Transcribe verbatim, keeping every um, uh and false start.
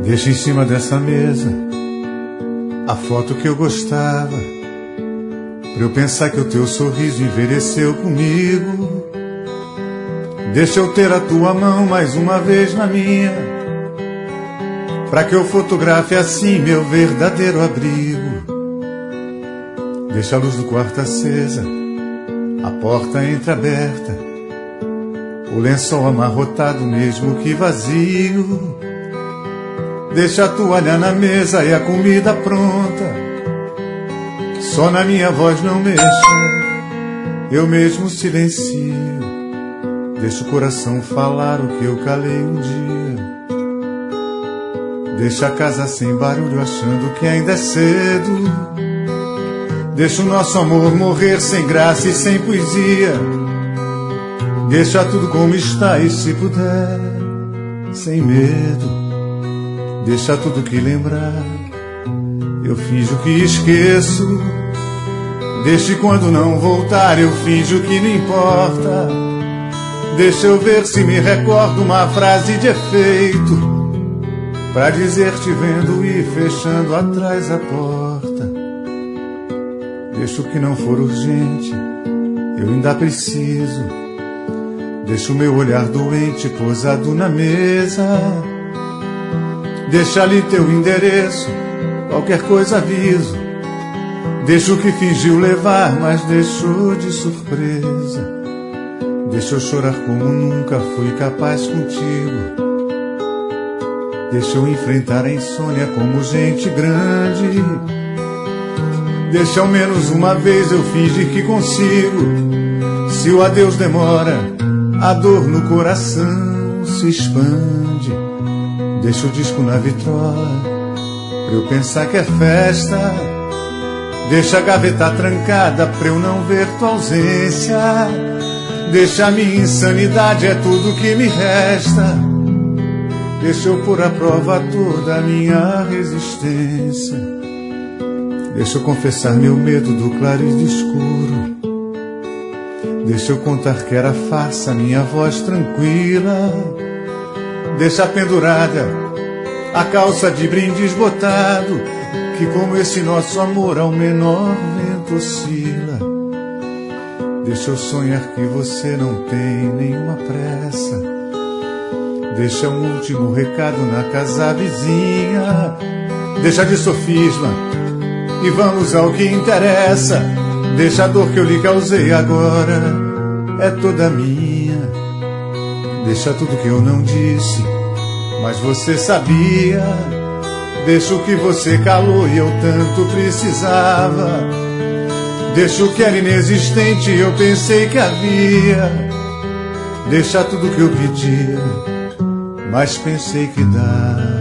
Deixa em cima dessa mesa a foto que eu gostava, pra eu pensar que o teu sorriso envelheceu comigo. Deixa eu ter a tua mão mais uma vez na minha, pra que eu fotografe assim meu verdadeiro abrigo. Deixa a luz do quarto acesa, a porta entreaberta, o lençol amarrotado mesmo que vazio. Deixa a toalha na mesa e a comida pronta, só na minha voz não mexa, eu mesmo silencio. Deixa o coração falar o que eu calei um dia. Deixa a casa sem barulho achando que ainda é cedo. Deixa o nosso amor morrer sem graça e sem poesia. Deixa tudo como está e, se puder, sem medo. Deixa tudo que lembrar, eu finjo que esqueço. Deixe quando não voltar, eu finjo que não importa. Deixa eu ver se me recordo uma frase de efeito, pra dizer te vendo e fechando atrás a porta. Deixa o que não for urgente, eu ainda preciso. Deixa o meu olhar doente posado na mesa. Deixa ali teu endereço, qualquer coisa aviso. Deixa o que fingiu levar, mas deixou de surpresa. Deixa eu chorar como nunca fui capaz contigo. Deixa eu enfrentar a insônia como gente grande. Deixa ao menos uma vez eu fingir que consigo. Se o adeus demora, a dor no coração se expande. Deixa o disco na vitrola, pra eu pensar que é festa. Deixa a gaveta trancada pra eu não ver tua ausência. Deixa a minha insanidade, é tudo que me resta. Deixa eu pôr à prova toda a minha resistência. Deixa eu confessar meu medo do claro e do escuro. Deixa eu contar que era farsa minha voz tranquila. Deixa pendurada a calça de brindis botado, que como esse nosso amor ao menor vento oscila. Deixa eu sonhar que você não tem nenhuma pressa. Deixa um último recado na casa vizinha. Deixa de sofisma e vamos ao que interessa. Deixa a dor que eu lhe causei agora, é toda minha. Deixa tudo que eu não disse, mas você sabia. Deixa o que você calou e eu tanto precisava. Deixa o que era inexistente e eu pensei que havia. Deixa tudo que eu pedia, mas pensei que dá.